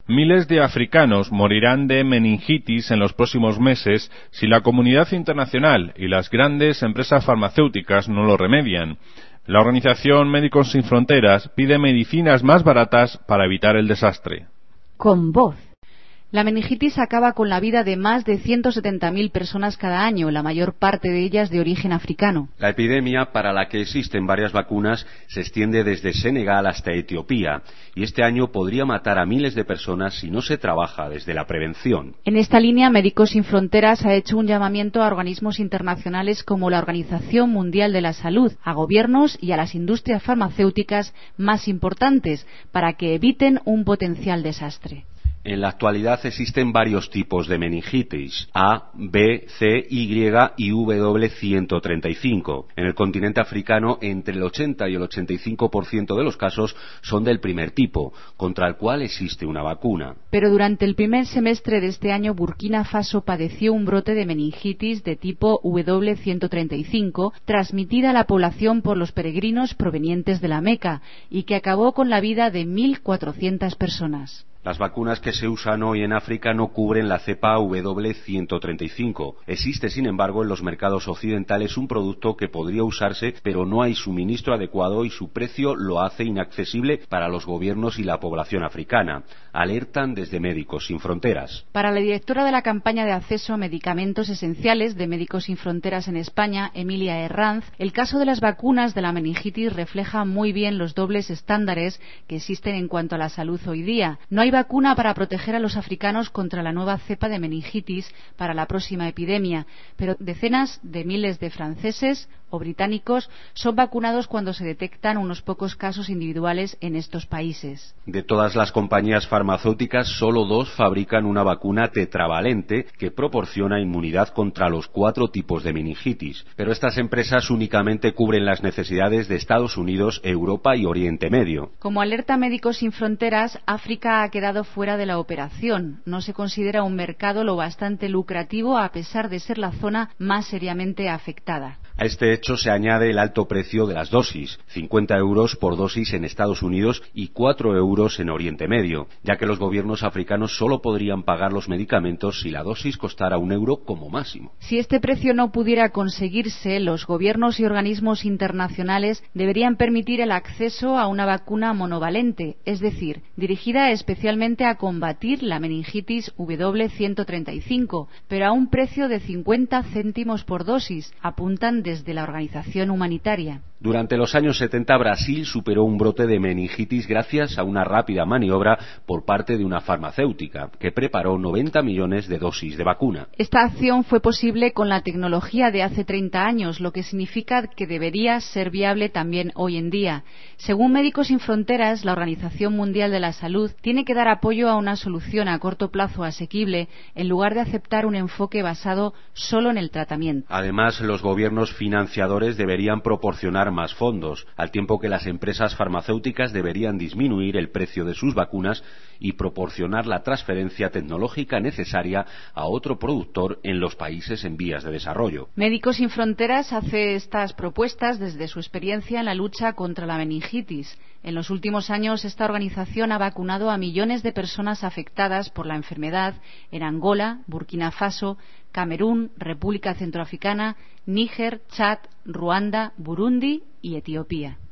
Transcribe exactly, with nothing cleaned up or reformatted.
Miles de africanos morirán de meningitis en los próximos meses si la comunidad internacional y las grandes empresas farmacéuticas no lo remedian. La organización Médicos Sin Fronteras pide medicinas más baratas para evitar el desastre. Con voz. La meningitis acaba con la vida de más de ciento setenta mil personas cada año, la mayor parte de ellas de origen africano. La epidemia, para la que existen varias vacunas, se extiende desde Senegal hasta Etiopía, y este año podría matar a miles de personas si no se trabaja desde la prevención. En esta línea, Médicos Sin Fronteras ha hecho un llamamiento a organismos internacionales como la Organización Mundial de la Salud, a gobiernos y a las industrias farmacéuticas más importantes, para que eviten un potencial desastre. En la actualidad existen varios tipos de meningitis, A, B, C, Y y W ciento treinta y cinco. En el continente africano, entre el ochenta y el ochenta y cinco por ciento de los casos son del primer tipo, contra el cual existe una vacuna. Pero durante el primer semestre de este año, Burkina Faso padeció un brote de meningitis de tipo W ciento treinta y cinco, transmitida a la población por los peregrinos provenientes de la Meca, y que acabó con la vida de mil cuatrocientas personas. Las vacunas que se usan hoy en África no cubren la cepa W ciento treinta y cinco. Existe, sin embargo, en los mercados occidentales un producto que podría usarse, pero no hay suministro adecuado y su precio lo hace inaccesible para los gobiernos y la población africana. Alertan desde Médicos Sin Fronteras. Para la directora de la campaña de acceso a medicamentos esenciales de Médicos Sin Fronteras en España, Emilia Herranz, el caso de las vacunas de la meningitis refleja muy bien los dobles estándares que existen en cuanto a la salud hoy día. No hay vacuna para proteger a los africanos contra la nueva cepa de meningitis para la próxima epidemia, pero decenas de miles de franceses o británicos son vacunados cuando se detectan unos pocos casos individuales en estos países. De todas las compañías farmacéuticas, solo dos fabrican una vacuna tetravalente que proporciona inmunidad contra los cuatro tipos de meningitis, pero estas empresas únicamente cubren las necesidades de Estados Unidos, Europa y Oriente Medio. Como alerta Médicos Sin Fronteras, África ha quedado fuera de la operación. No se considera un mercado lo bastante lucrativo a pesar de ser la zona más seriamente afectada. A este hecho se añade el alto precio de las dosis, cincuenta euros por dosis en Estados Unidos y cuatro euros en Oriente Medio, ya que los gobiernos africanos solo podrían pagar los medicamentos si la dosis costara un euro como máximo. Si este precio no pudiera conseguirse, los gobiernos y organismos internacionales deberían permitir el acceso a una vacuna monovalente, es decir, dirigida especialmente a combatir la meningitis W ciento treinta y cinco, pero a un precio de cincuenta céntimos por dosis, apuntan desde la organización humanitaria. Durante los años setenta, Brasil superó un brote de meningitis gracias a una rápida maniobra por parte de una farmacéutica, que preparó noventa millones de dosis de vacuna. Esta acción fue posible con la tecnología de hace treinta años, lo que significa que debería ser viable también hoy en día. Según Médicos Sin Fronteras, la Organización Mundial de la Salud tiene que dar apoyo a una solución a corto plazo asequible, en lugar de aceptar un enfoque basado solo en el tratamiento. Además, los gobiernos financiadores deberían proporcionar más fondos, al tiempo que las empresas farmacéuticas deberían disminuir el precio de sus vacunas y proporcionar la transferencia tecnológica necesaria a otro productor en los países en vías de desarrollo. Médicos Sin Fronteras hace estas propuestas desde su experiencia en la lucha contra la meningitis. En los últimos años, esta organización ha vacunado a millones de personas afectadas por la enfermedad en Angola, Burkina Faso, Camerún, República Centroafricana, Níger, Chad, Ruanda, Burundi y Etiopía.